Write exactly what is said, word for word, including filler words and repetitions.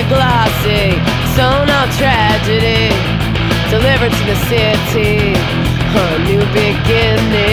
glossy, sown out tragedy, deliverance in the city, a new beginning.